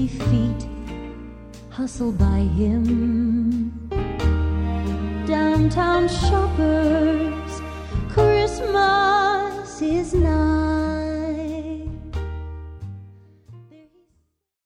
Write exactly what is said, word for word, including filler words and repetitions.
busy feet hustle by him. Downtown shoppers, Christmas is nigh.